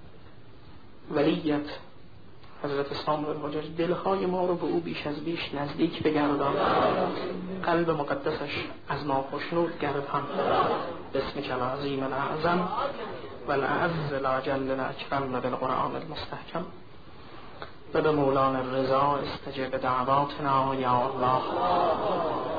ولیت حضرت سامن الحجج دلهای ما رو به او بیش از بیش نزدیک بگردان، قلب مقدسش از ما خوشنود گردان. بسمک العظیم الاعظم و الأعز الأجل الأكرم بالقرآن المستحکم و به مولانا الرضا استجب دعواتنا یا الله.